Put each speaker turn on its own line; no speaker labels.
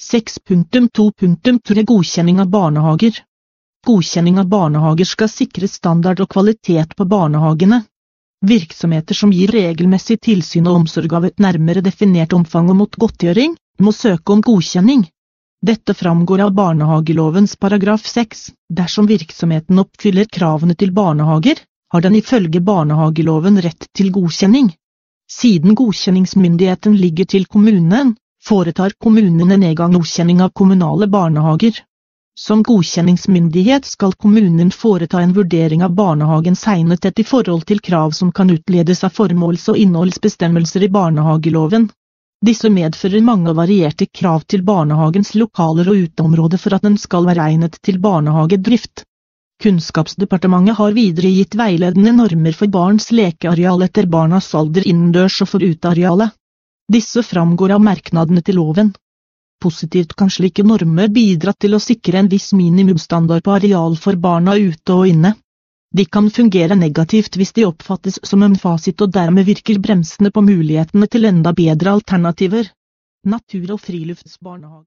6.2.3 Godkjenning av barnehager. Godkjenning av barnehager skal sikre standard og kvalitet på barnehagene. Virksomheter som gir regelmessig tilsyn og omsorg av et nærmere definert omfang og mot godtgjøring, må søke om godkjenning. Dette framgår av barnehagelovens paragraf 6. Dersom virksomheten oppfyller kravene til barnehager, har den ifølge barnehageloven rett til godkjenning. Siden godkjenningsmyndigheten ligger til kommunen, foretar kommunen en egen godkjenning av kommunale barnehager. Som godkjenningsmyndighet skal kommunen foreta en vurdering av barnehagens egnethet i forhold til krav som kan utledes av formåls- og innholdsbestemmelser i barnehageloven. Disse medfører mange og varierte krav til barnehagens lokaler og uteområder for at den skal være egnet til barnehagedrift. Kunnskapsdepartementet har videre gitt veiledende normer for barns lekeareal etter barnas alder innendørs og for utearealet. Disse framgår av merknadene til loven. Positivt kan slike normer bidra til å sikre en viss minimumsstandard på areal for barna ute og inne. De kan fungere negativt hvis de oppfattes som en fasit og dermed virker bremsende på mulighetene til enda bedre alternativer. Natur- og friluftsbarnehage.